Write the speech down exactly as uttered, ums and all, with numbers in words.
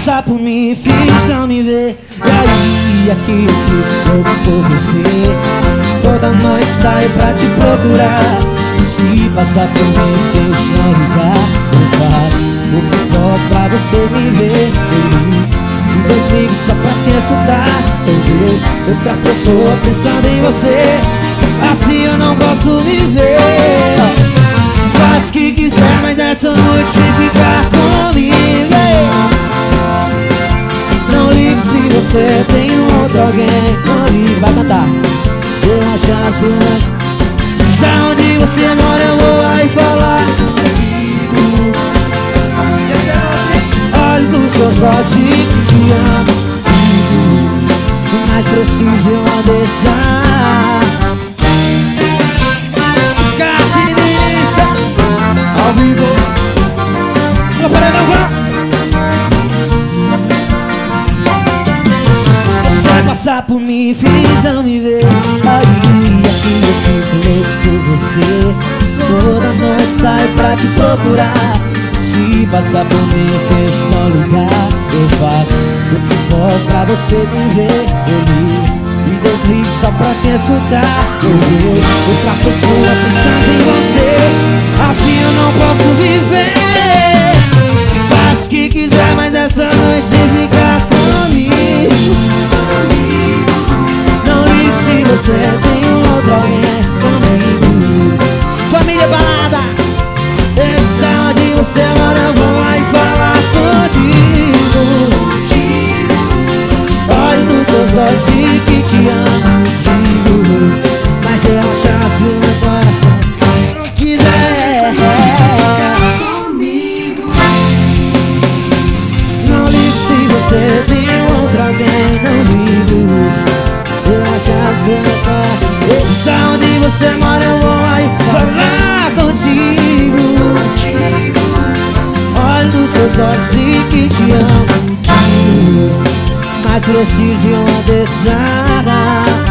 passar por mim, fiz não me ver. E aí, aqui eu fico louco por você. Toda noite saio pra te procurar. Se passar por mim, deixa eu ligar. Eu faço o que posso pra você me ver. Eu desligo só pra te escutar. Eu vejo outra pessoa pensando em você. Assim eu não posso viver. Faz o que quiser, mas essa noite tem que ficar comigo. Não ligo se você tem um outro alguém. Não ligo, vai cantar. Eu acho as duas. Sabe onde você mora, eu vou lá e falar. Olho nos seus olhos que te amo. Mas preciso eu não deixar. Casinista ao vivo. Não para não vá. Você vai passar por mim, feliz não me ver. Aí, aqui eu fico louco por você. Toda noite saio pra te procurar. Se passar por mim, fecho no lugar. Eu faço o que posso pra você me ver. Eu ligo e desligo só pra te escutar. Eu vejo outra pessoa pensando em você. Assim eu não posso viver. Faz o que quiser, mas essa noite sem ficar comigo. Não ligo se você tem um outro alguém comigo. Família balada, eu sei onde você mora, eu vou lá e falar contigo. Olho nos seus olhos e que te amo, digo. Mas eu achasse no meu coração. Se não quiser comigo. Não ligo se você tem outro alguém, não ligo. Eu achasse no meu coração. Eu sei onde você mora, eu vou lá e falar contigo. Olho nos seus olhos e que te amo, mas preciso de uma deixada.